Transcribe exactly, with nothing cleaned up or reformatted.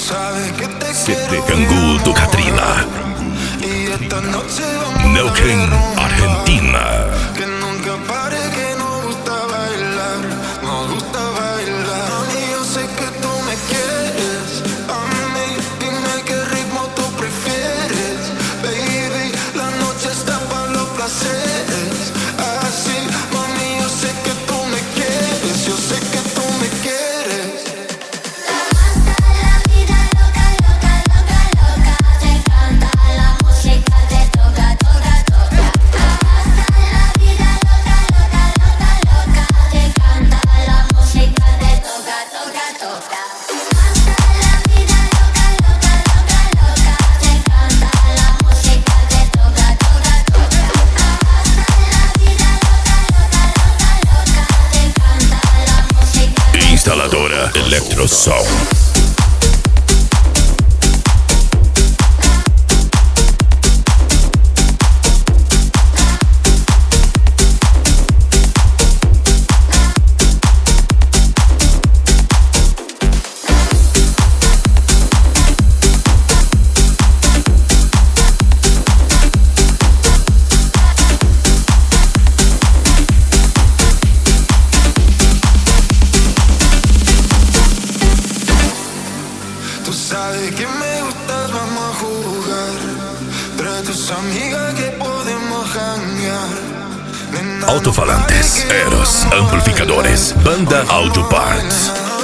City Cangú do Katrina, Neuquén, Argentina. Que nunca pare, que nos gusta bailar, nos gusta bailar. Mami, yo sé que tú me quieres, a mí, dime qué ritmo tú prefieres. Baby, la noche está para los placeres. Así, mami, yo sé que tú me quieres, yo sé que tú me quieres. Instaladora Electrosound. Sabes que me gustas, vamos a jugar. Trae tus amigas que podemos janguear. Altofalantes, Eros, amplificadores, Banda Audio Parts.